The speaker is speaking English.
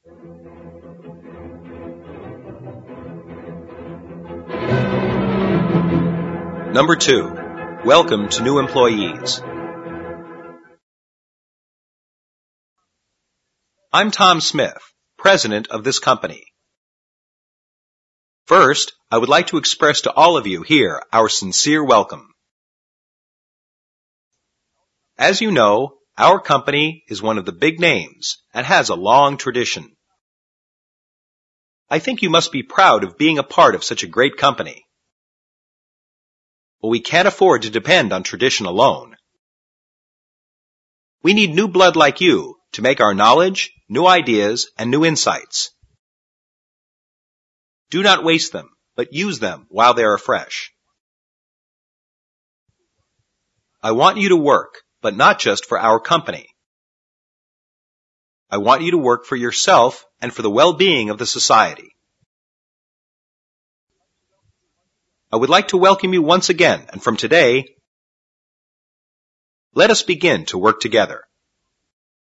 Number 2. Welcome to new employees. I'm Tom Smith, president of this company. First, I would like to express to all of you here our sincere welcome. As you know, our company is one of the big names and has a long tradition. I think you must be proud of being a part of such a great company. But we can't afford to depend on tradition alone. We need new blood like you to make our knowledge, new ideas, and new insights. Do not waste them, but use them while they are fresh. I want you to work, but not just for our company. I want you to work for yourself and for the well-being of the society. I would like to welcome you once again, and from today, let us begin to work together.